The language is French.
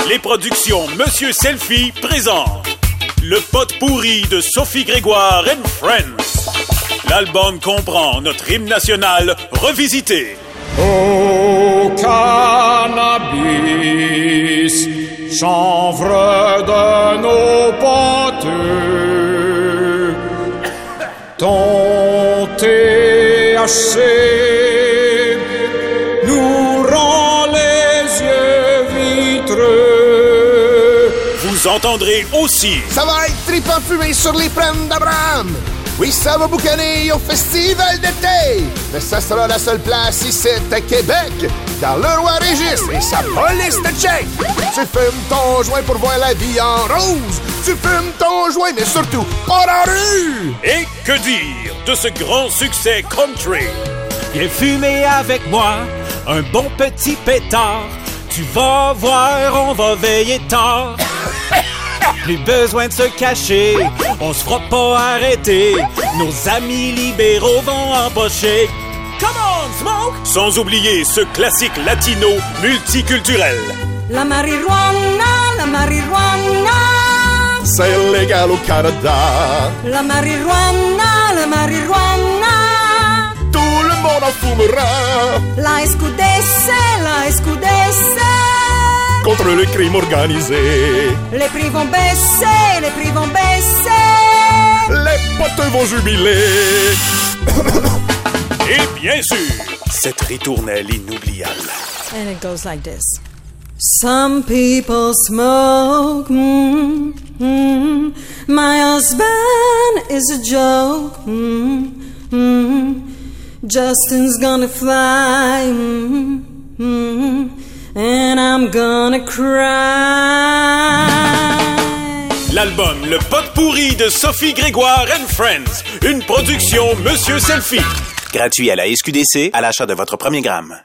Les productions Monsieur Selfie présentent le pot pourri de Sophie Grégoire and Friends. L'album comprend notre hymne national revisité. Ô cannabis, chanvre de nos poteux, ton THC nous rend les yeux vitreux. Vous entendrez aussi... Ça va être tripant fumé sur les plaines d'Abraham. Oui, ça va boucaner au festival d'été. Mais ça sera la seule place ici à Québec. Car le roi Régis et sa police te check. Tu fumes ton joint pour voir la vie en rose. Tu fumes ton joint, mais surtout pas en rue. Et que dire de ce grand succès country? Viens fumer avec moi, un bon petit pétard. Tu vas voir, on va veiller tard. Plus besoin de se cacher, on se fera pas arrêter. Nos amis libéraux vont empocher. Come on, smoke! Sans oublier ce classique latino multiculturel. La marijuana, la marijuana. C'est légal au Canada. La marijuana, la marijuana. Tout le monde en fumera. La escudesse, la escudesse. Contre le crime organisé. Les prix vont baisser, les prix vont baisser. Les poteux vont jubiler. Et bien sûr, cette ritournelle inoubliable. And it goes like this. Some people smoke. My husband is a joke. Justin's gonna fly. And I'm gonna cry. L'album Le pot pourri de Sophie Grégoire and Friends. Une production Monsieur Selfie. Gratuit à la SQDC à l'achat de votre premier gramme.